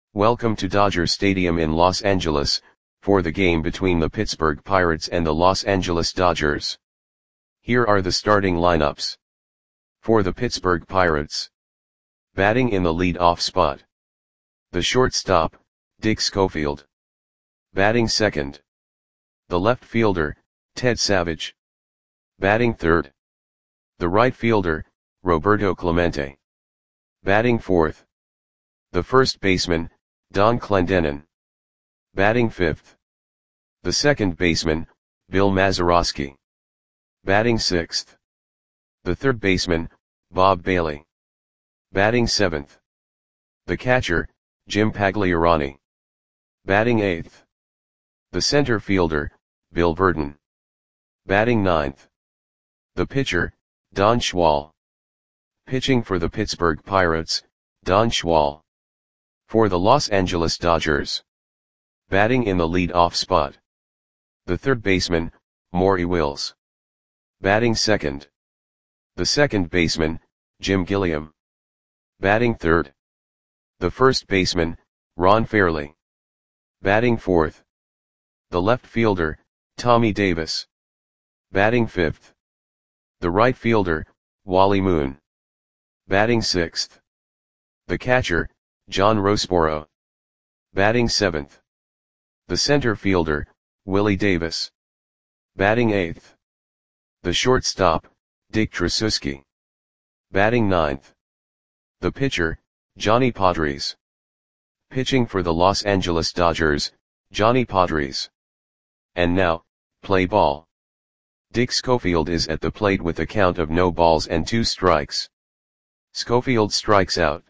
Welcome to Dodger Stadium in Los Angeles, for the game between the Pittsburgh Pirates and the Los Angeles Dodgers. Here are the starting lineups. For the Pittsburgh Pirates. Batting in the lead-off spot. The shortstop, Dick Schofield. Batting second. The left fielder, Ted Savage. Batting third. The right fielder, Roberto Clemente. Batting fourth. The first baseman, Don Clendenon. Batting fifth. The second baseman, Bill Mazeroski. Batting sixth. The third baseman, Bob Bailey. Batting seventh. The catcher, Jim Pagliarani. Batting eighth. The center fielder, Bill Verdon. Batting ninth. The pitcher, Don Schwal. Pitching for the Pittsburgh Pirates, Don Schwal. For the Los Angeles Dodgers. Batting in the lead-off spot. The third baseman, Maury Wills. Batting second. The second baseman, Jim Gilliam. Batting third. The first baseman, Ron Fairly. Batting fourth. The left fielder, Tommy Davis. Batting fifth. The right fielder, Wally Moon. Batting sixth. The catcher, John Roseboro. Batting seventh. The center fielder, Willie Davis. Batting eighth. The shortstop, Dick Tracewski. Batting ninth. The pitcher, Johnny Podres. Pitching for the Los Angeles Dodgers, Johnny Podres. And now, play ball. Dick Schofield is at the plate with a count of no balls and 2 strikes. Schofield strikes out.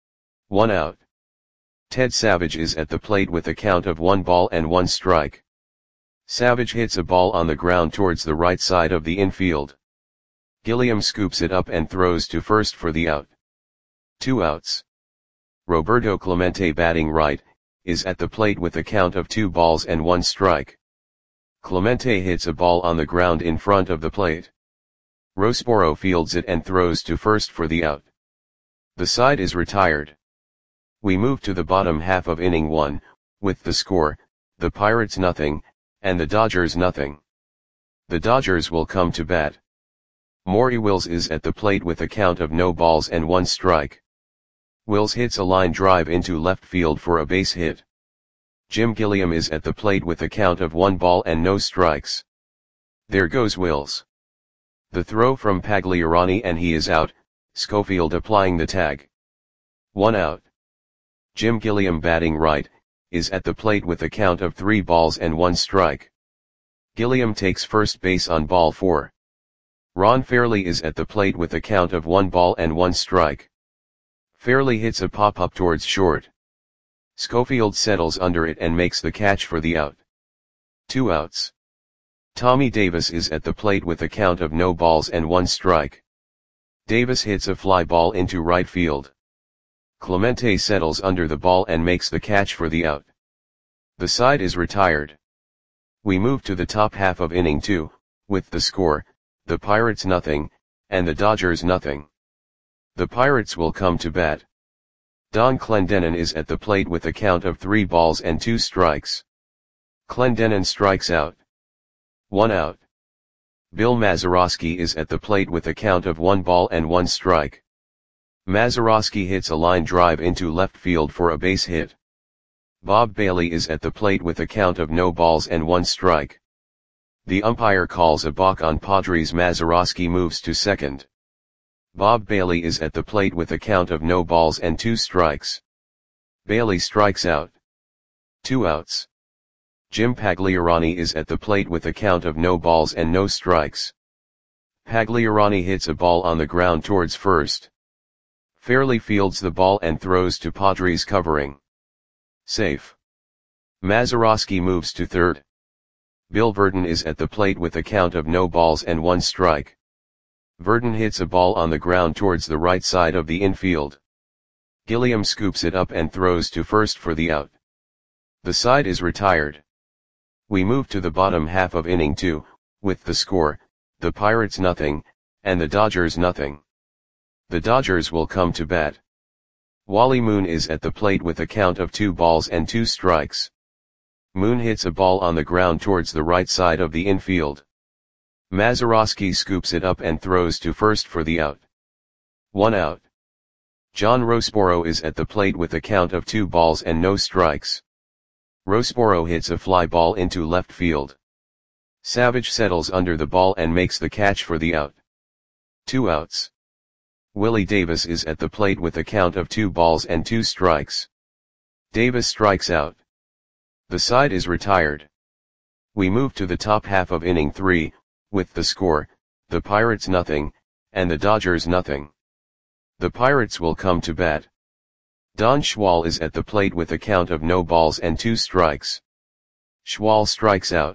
1 out. Ted Savage is at the plate with a count of 1 ball and 1 strike. Savage hits a ball on the ground towards the right side of the infield. Gilliam scoops it up and throws to first for the out. 2 outs. Roberto Clemente, batting right, is at the plate with a count of 2 balls and 1 strike. Clemente hits a ball on the ground in front of the plate. Roseboro fields it and throws to first for the out. The side is retired. We move to the bottom half of inning 1, with the score, the Pirates nothing, and the Dodgers nothing. The Dodgers will come to bat. Maury Wills is at the plate with a count of no balls and 1 strike. Wills hits a line drive into left field for a base hit. Jim Gilliam is at the plate with a count of 1 ball and no strikes. There goes Wills. The throw from Pagliarani and he is out, Schofield applying the tag. 1 out. Jim Gilliam, batting right, is at the plate with a count of 3 balls and 1 strike. Gilliam takes first base on ball 4. Ron Fairly is at the plate with a count of 1 ball and 1 strike. Fairly hits a pop-up towards short. Schofield settles under it and makes the catch for the out. 2 outs. Tommy Davis is at the plate with a count of no balls and 1 strike. Davis hits a fly ball into right field. Clemente settles under the ball and makes the catch for the out. The side is retired. We move to the top half of inning 2, with the score, the Pirates nothing, and the Dodgers nothing. The Pirates will come to bat. Don Clendenon is at the plate with a count of 3 balls and 2 strikes. Clendenon strikes out. 1 out. Bill Mazeroski is at the plate with a count of 1 ball and 1 strike. Mazeroski hits a line drive into left field for a base hit. Bob Bailey is at the plate with a count of no balls and 1 strike. The umpire calls a balk on Podres. Mazeroski moves to second. Bob Bailey is at the plate with a count of no balls and 2 strikes. Bailey strikes out. 2 outs. Jim Pagliarani is at the plate with a count of no balls and no strikes. Pagliarani hits a ball on the ground towards first. Fairly fields the ball and throws to Podres, covering. Safe. Mazeroski moves to third. Bill Verdon is at the plate with a count of no balls and 1 strike. Verdon hits a ball on the ground towards the right side of the infield. Gilliam scoops it up and throws to first for the out. The side is retired. We move to the bottom half of inning 2, with the score, the Pirates nothing, and the Dodgers nothing. The Dodgers will come to bat. Wally Moon is at the plate with a count of 2 balls and 2 strikes. Moon hits a ball on the ground towards the right side of the infield. Mazeroski scoops it up and throws to first for the out. 1 out. John Rosporo is at the plate with a count of 2 balls and no strikes. Rosporo hits a fly ball into left field. Savage settles under the ball and makes the catch for the out. 2 outs. Willie Davis is at the plate with a count of 2 balls and 2 strikes. Davis strikes out. The side is retired. We move to the top half of inning 3, with the score, the Pirates nothing, and the Dodgers nothing. The Pirates will come to bat. Don Schwal is at the plate with a count of no balls and 2 strikes. Schwal strikes out.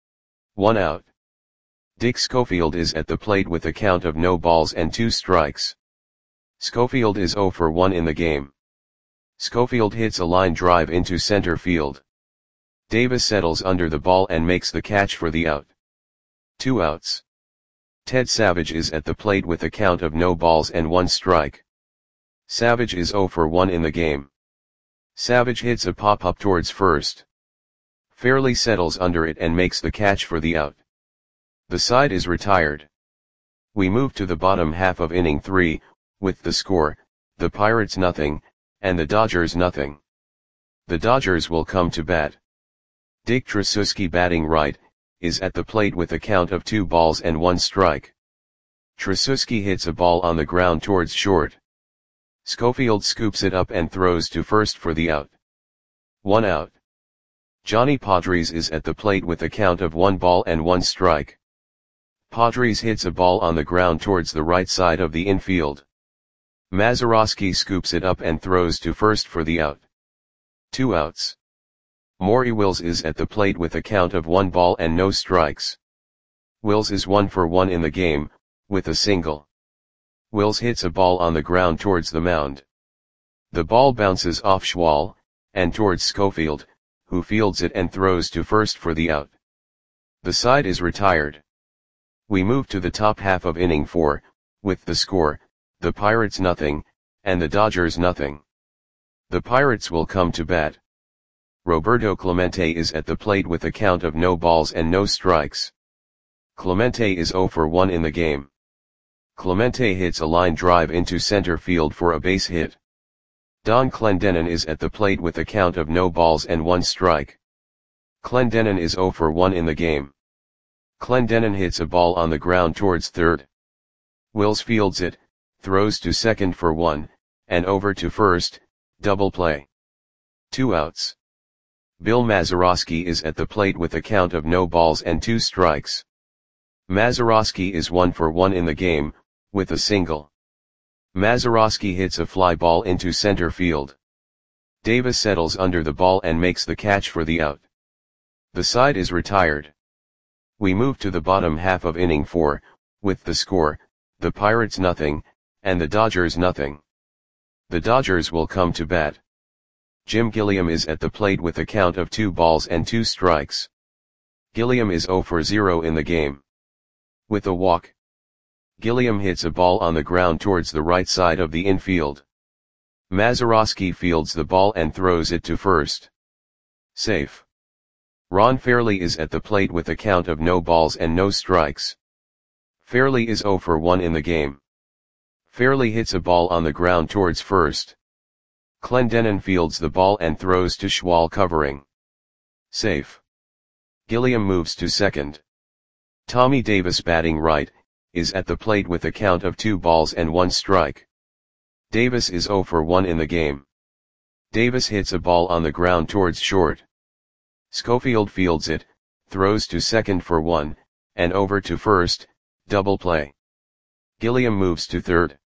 1 out. Dick Schofield is at the plate with a count of no balls and 2 strikes. Schofield is 0 for 1 in the game. Schofield hits a line drive into center field. Davis settles under the ball and makes the catch for the out. 2 outs. Ted Savage is at the plate with a count of no balls and 1 strike. Savage is 0 for 1 in the game. Savage hits a pop-up towards first. Fairley settles under it and makes the catch for the out. The side is retired. We move to the bottom half of inning 3, with the score, the Pirates nothing, and the Dodgers nothing. The Dodgers will come to bat. Dick Tracewski, batting right, is at the plate with a count of 2 balls and 1 strike. Tracewski hits a ball on the ground towards short. Schofield scoops it up and throws to first for the out. 1 out. Johnny Padres is at the plate with a count of 1 ball and 1 strike. Padres hits a ball on the ground towards the right side of the infield. Mazeroski scoops it up and throws to first for the out. 2 outs. Maury Wills is at the plate with a count of 1 ball and no strikes. Wills is 1 for 1 in the game, with a single. Wills hits a ball on the ground towards the mound. The ball bounces off Schwal, and towards Schofield, who fields it and throws to first for the out. The side is retired. We move to the top half of inning 4, with the score, the Pirates nothing, and the Dodgers nothing. The Pirates will come to bat. Roberto Clemente is at the plate with a count of no balls and no strikes. Clemente is 0 for 1 in the game. Clemente hits a line drive into center field for a base hit. Don Clendenon is at the plate with a count of no balls and 1 strike. Clendenon is 0 for 1 in the game. Clendenon hits a ball on the ground towards third. Wills fields it, throws to second for 1, and over to first, double play. 2 outs. Bill Mazeroski is at the plate with a count of no balls and 2 strikes. Mazeroski is 1 for 1 in the game, with a single. Mazeroski hits a fly ball into center field. Davis settles under the ball and makes the catch for the out. The side is retired. We move to the bottom half of inning 4, with the score, the Pirates nothing, and the Dodgers nothing. The Dodgers will come to bat. Jim Gilliam is at the plate with a count of 2 balls and 2 strikes. Gilliam is 0 for 0 in the game. With a walk. Gilliam hits a ball on the ground towards the right side of the infield. Mazeroski fields the ball and throws it to first. Safe. Ron Fairley is at the plate with a count of no balls and no strikes. Fairley is 0 for 1 in the game. Fairley hits a ball on the ground towards first. Clendenon fields the ball and throws to Schwal covering. Safe. Gilliam moves to second. Tommy Davis, batting right, is at the plate with a count of 2 balls and 1 strike. Davis is 0 for 1 in the game. Davis hits a ball on the ground towards short. Schofield fields it, throws to second for 1, and over to first, double play. Gilliam moves to third.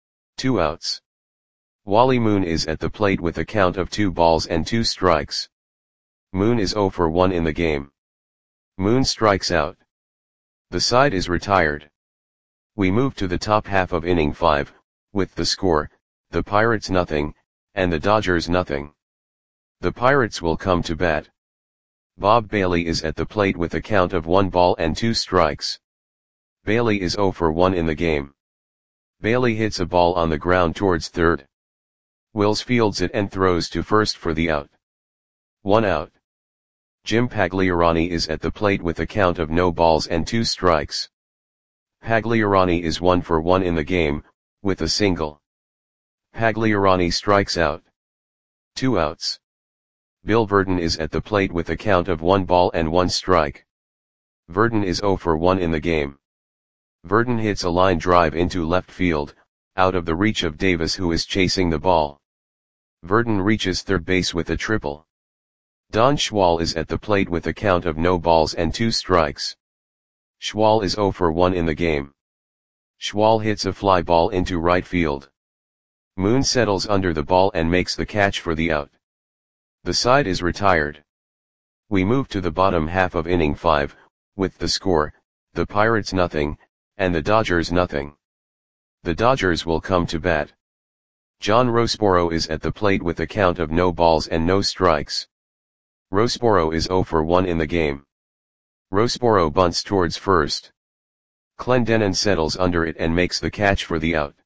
2 outs. Wally Moon is at the plate with a count of 2 balls and 2 strikes. Moon is 0 for 1 in the game. Moon strikes out. The side is retired. We move to the top half of inning 5, with the score, the Pirates nothing, and the Dodgers nothing. The Pirates will come to bat. Bob Bailey is at the plate with a count of 1 ball and 2 strikes. Bailey is 0 for 1 in the game. Bailey hits a ball on the ground towards third. Wills fields it and throws to first for the out. 1 out. Jim Pagliarani is at the plate with a count of no balls and 2 strikes. Pagliarani is 1 for 1 in the game, with a single. Pagliarani strikes out. 2 outs. Bill Verdon is at the plate with a count of 1 ball and 1 strike. Verdon is 0 for 1 in the game. Verdon hits a line drive into left field, out of the reach of Davis, who is chasing the ball. Verdon reaches third base with a triple. Don Schwal is at the plate with a count of no balls and 2 strikes. Schwal is 0 for 1 in the game. Schwal hits a fly ball into right field. Moon settles under the ball and makes the catch for the out. The side is retired. We move to the bottom half of inning 5, with the score, the Pirates nothing, and the Dodgers nothing. The Dodgers will come to bat. John Rosboro is at the plate with a count of no balls and no strikes. Rosboro is 0 for 1 in the game. Rosboro bunts towards first. Clendenon settles under it and makes the catch for the out.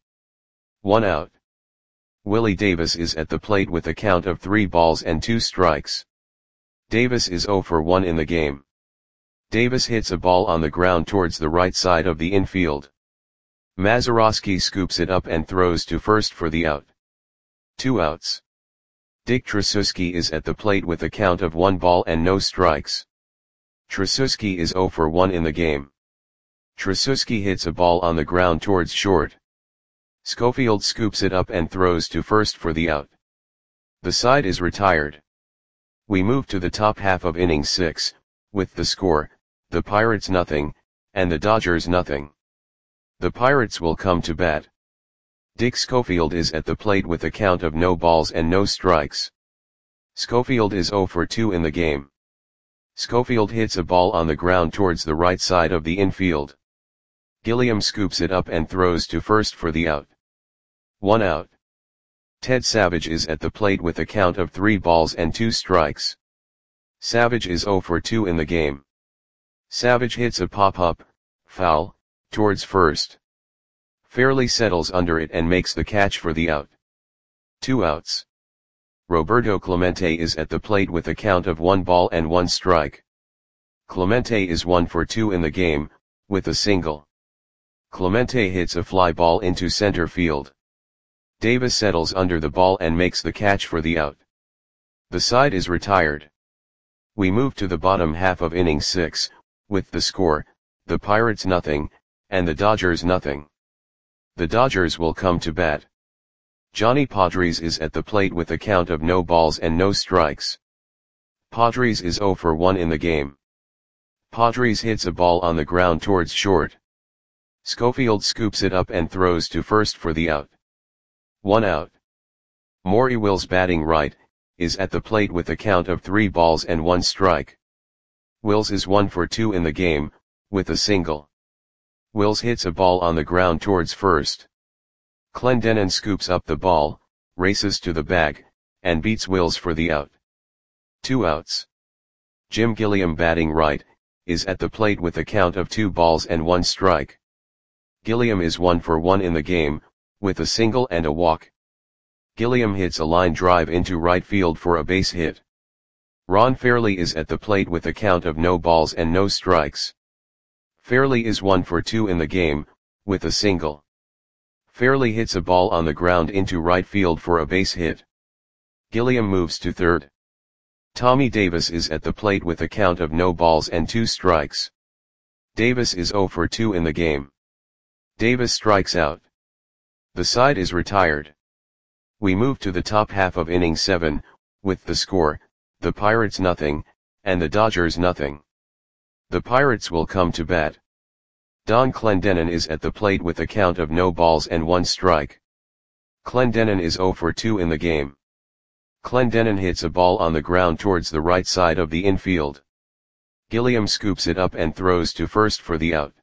1 out. Willie Davis is at the plate with a count of 3 balls and 2 strikes. Davis is 0 for 1 in the game. Davis hits a ball on the ground towards the right side of the infield. Mazeroski scoops it up and throws to first for the out. 2 outs. Dick Tracewski is at the plate with a count of 1 ball and no strikes. Tracewski is 0 for 1 in the game. Tracewski hits a ball on the ground towards short. Schofield scoops it up and throws to first for the out. The side is retired. We move to the top half of inning 6, with the score, the Pirates nothing, and the Dodgers nothing. The Pirates will come to bat. Dick Schofield is at the plate with a count of no balls and no strikes. Schofield is 0 for 2 in the game. Schofield hits a ball on the ground towards the right side of the infield. Gilliam scoops it up and throws to first for the out. 1 out. Ted Savage is at the plate with a count of 3 balls and 2 strikes. Savage is 0 for 2 in the game. Savage hits a pop-up, foul, towards first. Fairley settles under it and makes the catch for the out. 2 outs. Roberto Clemente is at the plate with a count of 1 ball and 1 strike. Clemente is 1 for 2 in the game, with a single. Clemente hits a fly ball into center field. Davis settles under the ball and makes the catch for the out. The side is retired. We move to the bottom half of inning 6, with the score, the Pirates nothing, and the Dodgers nothing. The Dodgers will come to bat. Johnny Padres is at the plate with a count of no balls and no strikes. Padres is 0 for 1 in the game. Padres hits a ball on the ground towards short. Schofield scoops it up and throws to first for the out. 1 out. Maury Wills, batting right, is at the plate with a count of 3 balls and 1 strike. Wills is 1 for 2 in the game, with a single. Wills hits a ball on the ground towards first. Clendenon scoops up the ball, races to the bag, and beats Wills for the out. 2 outs. Jim Gilliam, batting right, is at the plate with a count of 2 balls and 1 strike. Gilliam is 1 for 1 in the game, with a single and a walk. Gilliam hits a line drive into right field for a base hit. Ron Fairley is at the plate with a count of no balls and no strikes. Fairley is 1 for 2 in the game, with a single. Fairley hits a ball on the ground into right field for a base hit. Gilliam moves to third. Tommy Davis is at the plate with a count of no balls and 2 strikes. Davis is 0 for 2 in the game. Davis strikes out. The side is retired. We move to the top half of inning 7, with the score, the Pirates nothing, and the Dodgers nothing. The Pirates will come to bat. Don Clendenon is at the plate with a count of no balls and 1 strike. Clendenon is 0 for 2 in the game. Clendenon hits a ball on the ground towards the right side of the infield. Gilliam scoops it up and throws to first for the out.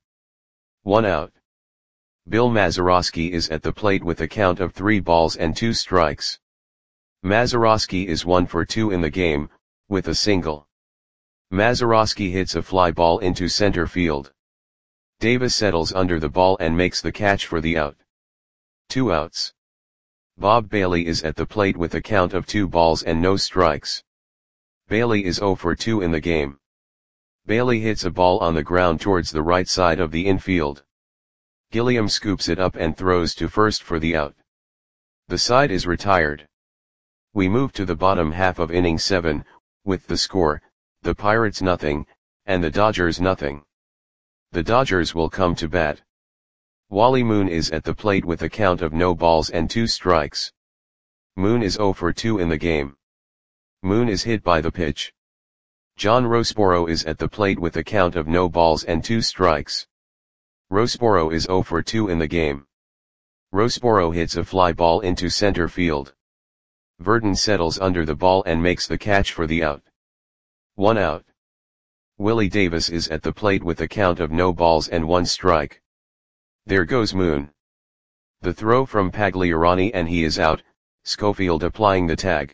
1 out. Bill Mazeroski is at the plate with a count of 3 balls and 2 strikes. Mazeroski is 1 for 2 in the game, with a single. Mazeroski hits a fly ball into center field. Davis settles under the ball and makes the catch for the out. 2 outs. Bob Bailey is at the plate with a count of 2 balls and no strikes. Bailey is 0 for 2 in the game. Bailey hits a ball on the ground towards the right side of the infield. Gilliam scoops it up and throws to first for the out. The side is retired. We move to the bottom half of inning 7, with the score, the Pirates nothing, and the Dodgers nothing. The Dodgers will come to bat. Wally Moon is at the plate with a count of no balls and 2 strikes. Moon is 0 for 2 in the game. Moon is hit by the pitch. John Roseboro is at the plate with a count of no balls and 2 strikes. Roseboro is 0 for 2 in the game. Roseboro hits a fly ball into center field. Verdon settles under the ball and makes the catch for the out. 1 out. Willie Davis is at the plate with a count of no balls and 1 strike. There goes Moon. The throw from Pagliarani and he is out, Schofield applying the tag.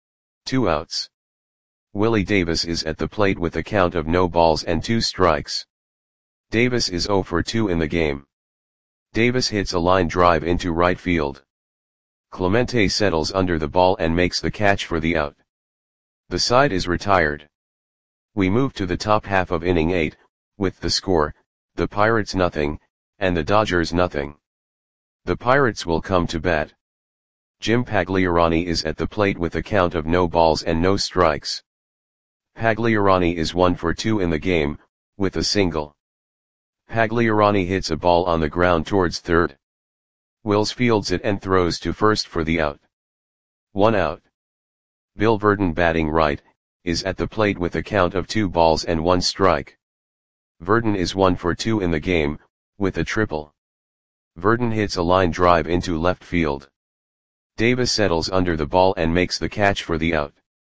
2 outs. Willie Davis is at the plate with a count of no balls and 2 strikes. Davis is 0 for 2 in the game. Davis hits a line drive into right field. Clemente settles under the ball and makes the catch for the out. The side is retired. We move to the top half of inning 8, with the score, the Pirates nothing, and the Dodgers nothing. The Pirates will come to bat. Jim Pagliarani is at the plate with a count of no balls and no strikes. Pagliarani is 1 for 2 in the game, with a single. Pagliarani hits a ball on the ground towards third. Wills fields it and throws to first for the out. 1 out. Bill Verdon, batting right, is at the plate with a count of 2 balls and 1 strike. Verdon is 1 for 2 in the game, with a triple. Verdon hits a line drive into left field. Davis settles under the ball and makes the catch for the out.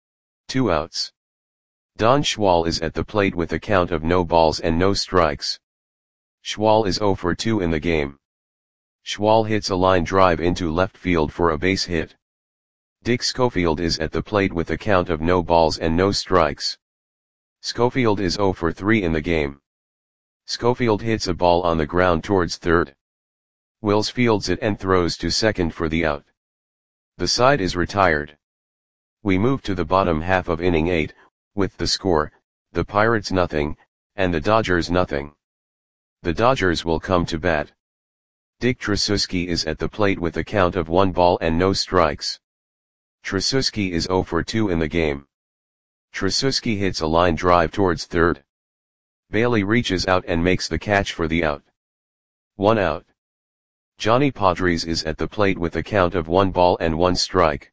2 outs. Don Schwal is at the plate with a count of no balls and no strikes. Schwal is 0 for 2 in the game. Schwal hits a line drive into left field for a base hit. Dick Schofield is at the plate with a count of no balls and no strikes. Schofield is 0 for 3 in the game. Schofield hits a ball on the ground towards third. Wills fields it and throws to second for the out. The side is retired. We move to the bottom half of inning 8, with the score, the Pirates nothing, and the Dodgers nothing. The Dodgers will come to bat. Dick Tracewski is at the plate with a count of 1 ball and no strikes. Tracewski is 0 for 2 in the game. Tracewski hits a line drive towards third. Bailey reaches out and makes the catch for the out. 1 out. Johnny Padres is at the plate with a count of 1 ball and 1 strike.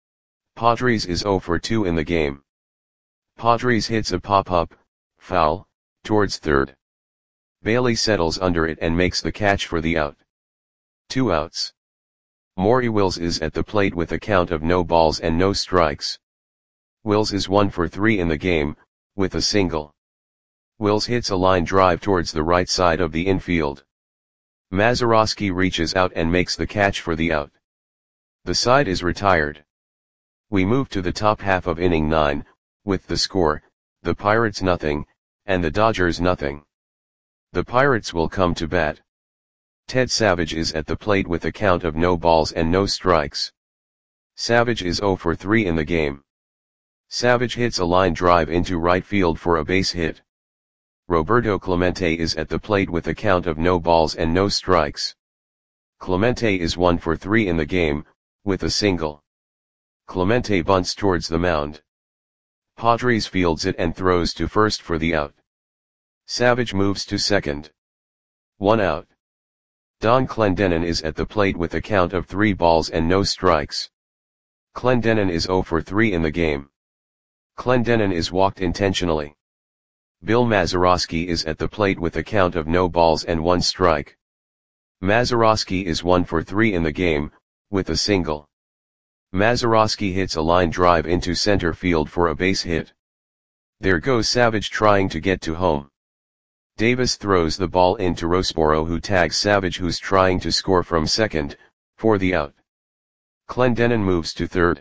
Padres is 0 for 2 in the game. Padres hits a pop-up, foul, towards third. Bailey settles under it and makes the catch for the out. 2 outs. Maury Wills is at the plate with a count of no balls and no strikes. Wills is 1 for 3 in the game, with a single. Wills hits a line drive towards the right side of the infield. Mazeroski reaches out and makes the catch for the out. The side is retired. We move to the top half of inning 9, with the score, the Pirates nothing, and the Dodgers nothing. The Pirates will come to bat. Ted Savage is at the plate with a count of no balls and no strikes. Savage is 0 for 3 in the game. Savage hits a line drive into right field for a base hit. Roberto Clemente is at the plate with a count of no balls and no strikes. Clemente is 1 for 3 in the game, with a single. Clemente bunts towards the mound. Padres fields it and throws to first for the out. Savage moves to second. 1 out. Don Clendenon is at the plate with a count of 3 balls and no strikes. Clendenon is 0 for 3 in the game. Clendenon is walked intentionally. Bill Mazeroski is at the plate with a count of no balls and 1 strike. Mazeroski is 1 for 3 in the game, with a single. Mazeroski hits a line drive into center field for a base hit. There goes Savage trying to get to home. Davis throws the ball into Roseboro, who tags Savage, who's trying to score from second, for the out. Clendenon moves to third.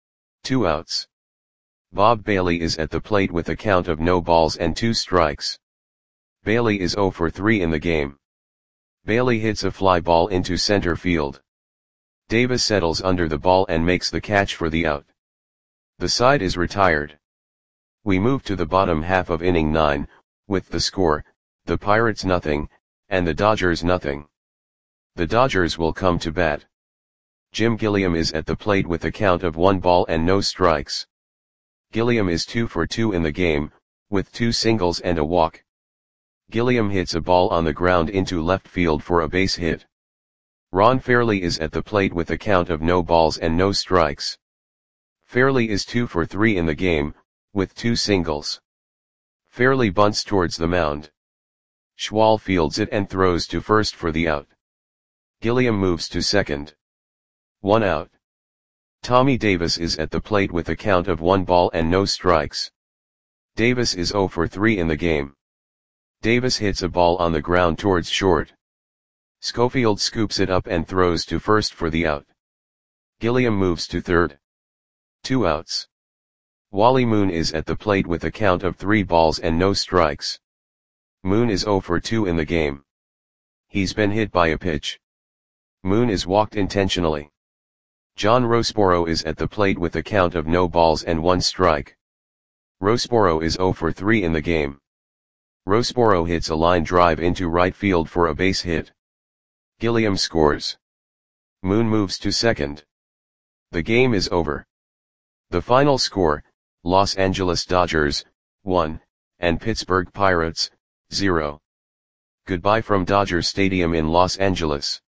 2 outs. Bob Bailey is at the plate with a count of no balls and 2 strikes. Bailey is 0 for 3 in the game. Bailey hits a fly ball into center field. Davis settles under the ball and makes the catch for the out. The side is retired. We move to the bottom half of inning 9, with the score, the Pirates nothing, and the Dodgers nothing. The Dodgers will come to bat. Jim Gilliam is at the plate with a count of 1 ball and no strikes. Gilliam is 2 for 2 in the game, with 2 singles and a walk. Gilliam hits a ball on the ground into left field for a base hit. Ron Fairly is at the plate with a count of no balls and no strikes. Fairly is 2 for 3 in the game, with 2 singles. Fairly bunts towards the mound. Schwal fields it and throws to first for the out. Gilliam moves to second. 1 out. Tommy Davis is at the plate with a count of 1 ball and no strikes. Davis is 0 for 3 in the game. Davis hits a ball on the ground towards short. Schofield scoops it up and throws to first for the out. Gilliam moves to third. 2 outs. Wally Moon is at the plate with a count of 3 balls and no strikes. Moon is 0 for 2 in the game. He's been hit by a pitch. Moon is walked intentionally. John Roseboro is at the plate with a count of no balls and 1 strike. Roseboro is 0 for 3 in the game. Roseboro hits a line drive into right field for a base hit. Gilliam scores. Moon moves to second. The game is over. The final score, Los Angeles Dodgers, 1, and Pittsburgh Pirates, 0. Goodbye from Dodger Stadium in Los Angeles.